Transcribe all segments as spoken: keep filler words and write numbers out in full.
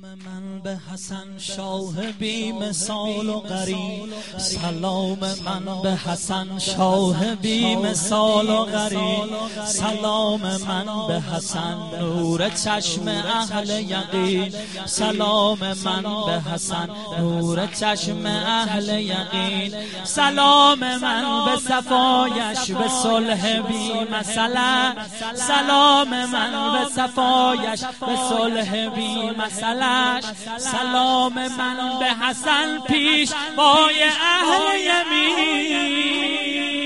من به حسن شاه بی مثال و غریب، سلام من به حسن شاه بی مثال و غریب، سلام من به حسن نور چشم اهل یقین، سلام من به حسن نور چشم اهل یقین، سلام من به صفایش به صلح بی مثلا، سلام من به صفایش به صلح بی مثلش، سلام من به حسن پیشوای اهل یمین.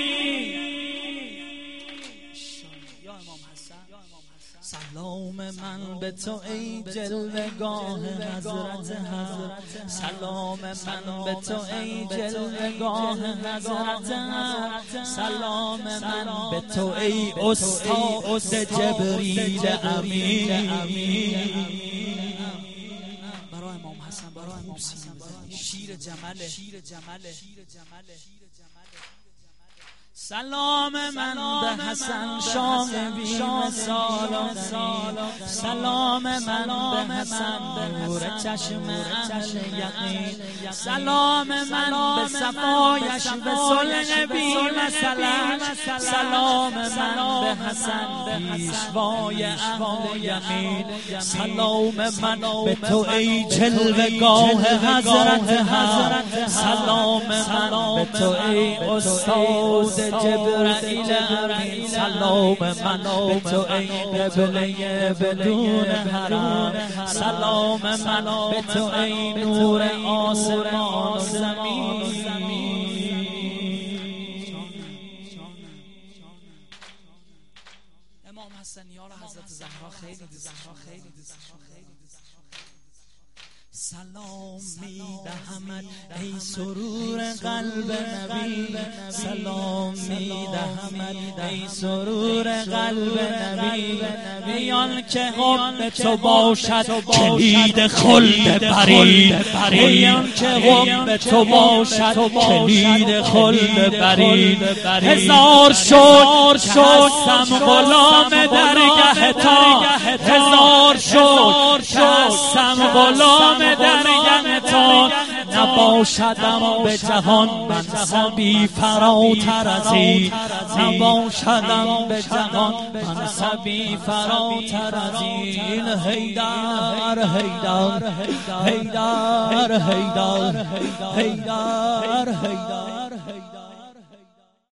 سلام من به تو ای جلوه‌گاه حضرت حق، سلام من به تو ای جلوه‌گاه حضرت حق، سلام من به تو ای استاد جبریل امین. برای امام حسن برای امام حسن شیر جمله شیر جمله سلام من به حسن شاه بی مثال و غریب، سلام من به حسن نور چشم اهل یقین، سلام من به صفایش به صلح بی مثلا، سلام من به حسن پیشوای اهل یمین، سلام من به تو ای جلوه‌گاه حضرت حق، سلام من به تو ای استاد جبرائیل امین، سلام من به تو ای قبله بدون حرام، سلام من به تو ای نور آسمان و زمین. امام حسن یار حضرت زهرا خیلی زهرا خیلی سلام می دهمت ای سرور قلب نبی، سلام می دهمت ای سرور قلب نبی، بیان که حب تو باشد کلید خلد برین، بیان که حب تو باشد کلید خلد برین، هزار شکر شستم غلام درگه تا، هزار شکر شستم غلام درگه تا، نباشدم به جهان منصبی فراتر از این، نباشدم به جهان منصبی فراتر از این. حیدر حیدر حیدر حیدر حیدر حیدر حیدر